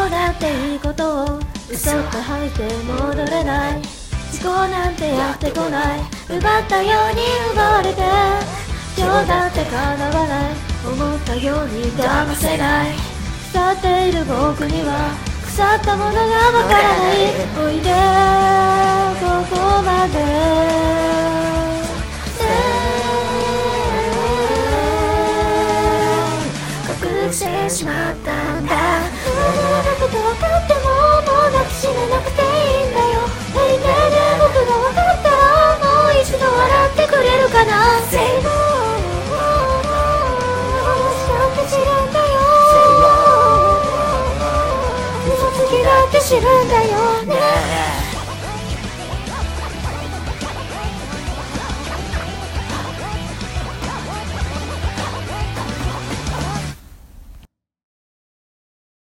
なんていいことを嘘って吐いて戻れない。思考なんてやってこない。奪ったように奪われて今日だって叶わない。思ったように騙せない。腐っている僕には腐ったものがわからない。おいでここまで隠してしまったんだ。だけど分かってももう抱きしめなくていいんだよ。おいでね僕が分かったらもう一度笑ってくれるかな。Say no私だって知るんだよ。嘘つきだって知るんだよね。